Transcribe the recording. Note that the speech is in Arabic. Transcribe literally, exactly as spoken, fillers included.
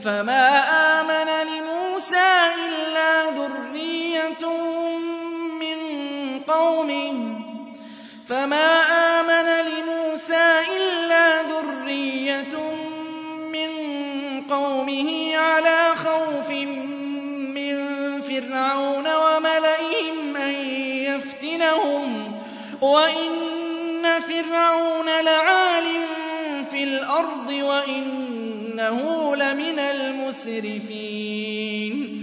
فما آمن لموسى إلا ذرية من قومه فما آمن لموسى إلا ذرية من قومه على خوف من فرعون وملئهم أن يفتنهم وإن فرعون لعال في الأرض وإنه لمن المسرفين